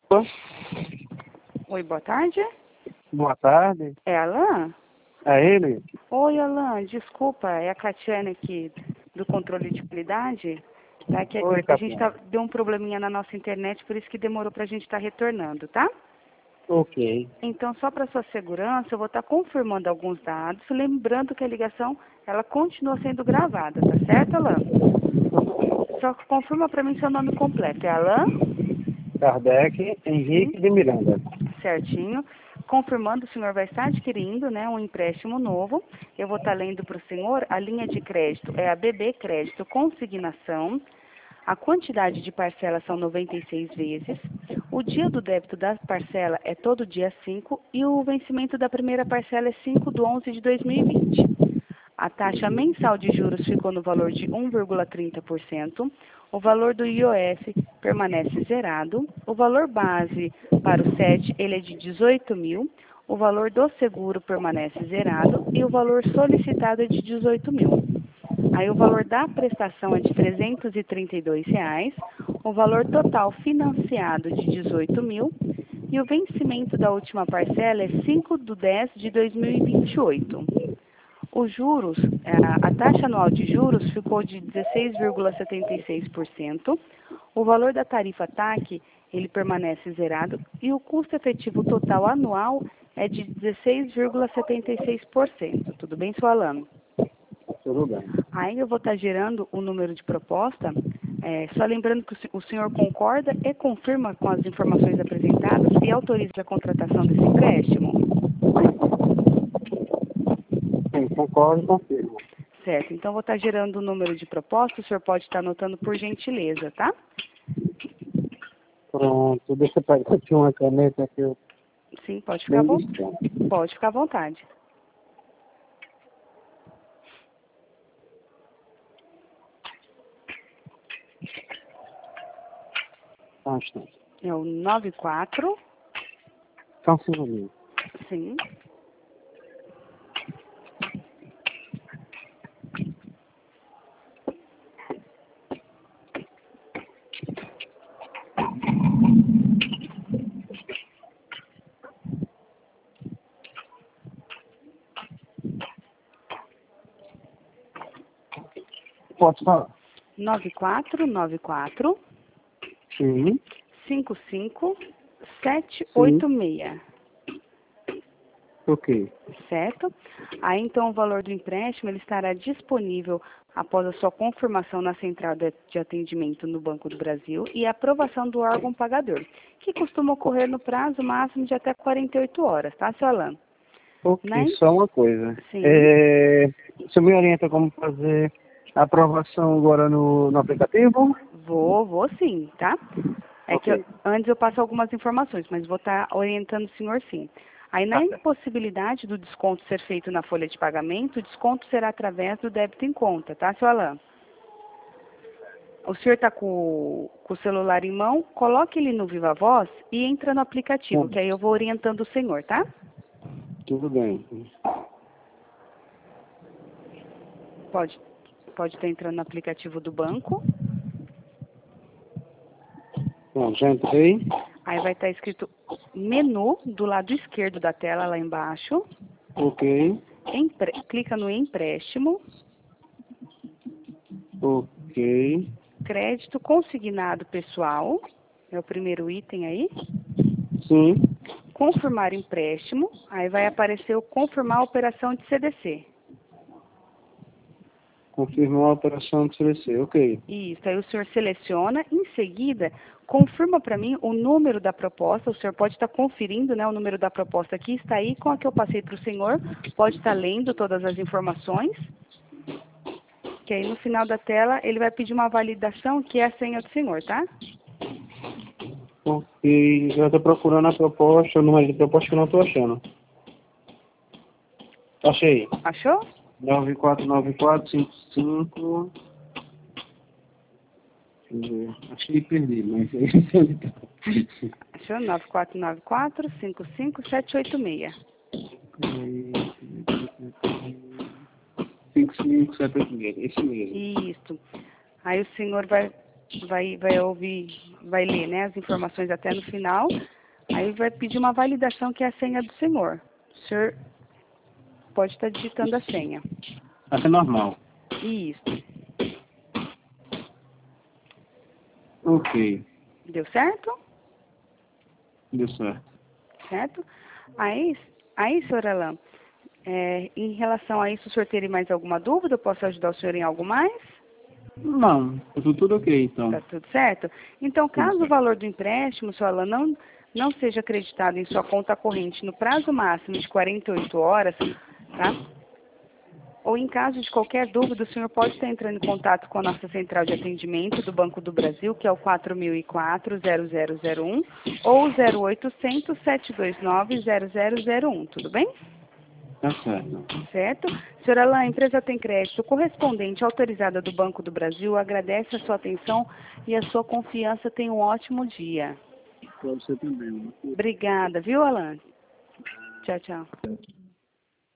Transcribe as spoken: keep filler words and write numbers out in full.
Opa, Oi, boa tarde. boa tarde. É Alan? É ele? Oi, Alan, desculpa, é a Catiane aqui do controle de qualidade. Tá? Que Oi, a gente tá, Capitão. deu um probleminha na nossa internet, por isso que demorou pra gente estar retornando, tá? Ok. Então, só para sua segurança, eu vou estar confirmando alguns dados, lembrando que a ligação, ela continua sendo gravada, tá certo, Alan? Só confirma para mim seu nome completo. É Alan? Kardec Henrique Sim, de Miranda. certinho. Confirmando, o senhor vai estar adquirindo, né, um empréstimo novo. Eu vou estar lendo para o senhor, a linha de crédito é a B B Crédito Consignação. A quantidade de parcelas são noventa e seis vezes. O dia do débito da parcela é todo dia cinco e o vencimento da primeira parcela é cinco de onze de dois mil e vinte. A taxa mensal de juros ficou no valor de um vírgula trinta por cento. O valor do I O F permanece zerado. O valor base para o S E T ele é de dezoito mil. O valor do seguro permanece zerado e o valor solicitado é de dezoito mil. Aí o valor da prestação é de trezentos e trinta e dois reais. O valor total financiado de dezoito mil. E o vencimento da última parcela é cinco de dez de dois mil e vinte e oito. Os juros, a taxa anual de juros ficou de dezesseis vírgula setenta e seis por cento. O valor da tarifa T A C, ele permanece zerado e o custo efetivo total anual é de dezesseis vírgula setenta e seis por cento. Tudo bem, seu Alan? Tudo bem. Aí eu vou estar gerando o número de proposta, é, só lembrando que o senhor concorda e confirma com as informações apresentadas e autoriza a contratação desse empréstimo? Sim, concordo e confirmo. Certo, então vou estar gerando o número de proposta, o senhor pode estar anotando por gentileza, tá? Pronto, deixa eu pegar aqui uma caneta que eu Sim, pode ficar à bem vontade. distante. Pode ficar à vontade. Só um instante. É o nove quatro, Só um segundinho. sim, Pode falar? nove quatro nove quatro, Sim, cinco cinco sete sim. oito seis. Ok. Certo? Aí então o valor do empréstimo ele estará disponível após a sua confirmação na central de de atendimento no Banco do Brasil e a aprovação do órgão pagador, que costuma ocorrer no prazo máximo de até quarenta e oito horas, tá, seu Alan? Na Ok, in- só uma coisa. Sim, É, você me orienta como fazer a aprovação agora no, no aplicativo? vou, vou sim, tá? É que eu- Ok. antes eu passo algumas informações, mas vou estar orientando o senhor sim. Aí, na Tá certo. impossibilidade do desconto ser feito na folha de pagamento, o desconto será através do débito em conta, tá, seu Alan? O senhor está com, com o celular em mão, coloque ele no Viva Voz e entra no aplicativo, Bom, que aí eu vou orientando o senhor, tá? tudo bem. Pode, pode estar entrando no aplicativo do banco. Bom, já entrei. Aí vai estar escrito menu do lado esquerdo da tela, lá embaixo. Ok. Empre- clica no empréstimo, Ok. crédito consignado pessoal, é o primeiro item aí. Sim. Confirmar empréstimo, aí vai aparecer o confirmar a operação de C D C. Confirmou a operação do C V C. Ok. Isso, aí o senhor seleciona, em seguida, confirma para mim o número da proposta, o senhor pode estar conferindo, né, o número da proposta aqui, está aí com a que eu passei para o senhor, pode estar lendo todas as informações, que aí no final da tela ele vai pedir uma validação, que é a senha do senhor, tá? Ok. Já estou procurando a proposta, o número de proposta que eu não estou achando. Achei. Achou? nove quatro nove quatro cinco cinco. Deixa eu ver. Achei e perdi, mas aí. Achou? nove quatro nove quatro, cinco cinco sete oito seis. cinco cinco sete oito seis. Esse mesmo. Isso. Aí o senhor vai, vai, vai ouvir vai ler, né, as informações até no final, aí vai pedir uma validação que é a senha do senhor. O senhor pode estar digitando a senha. Essa é normal. Isso. Ok. Deu certo? Deu certo. Certo? Aí, aí senhor Alain, é, em relação a isso, o senhor teria mais alguma dúvida? Eu posso ajudar o senhor em algo mais? Não, tá tudo, tudo ok, então. Tá tudo certo? Então, Tudo caso o certo. valor do empréstimo, senhor Alain, não, não seja acreditado em sua conta corrente no prazo máximo de quarenta e oito horas, tá? Ou em caso de qualquer dúvida, o senhor pode estar entrando em contato com a nossa central de atendimento do Banco do Brasil, que é o quatro mil e quatro, zero zero zero um, ou zero oitocentos, sete dois nove, zero zero zero um, tudo bem? Tá certo. Certo? Senhora Alain, a empresa Tem Crédito, correspondente autorizada do Banco do Brasil, agradece a sua atenção e a sua confiança. Tenha um ótimo dia. Pra você também, né? Obrigada, viu, Alain? Tchau, tchau.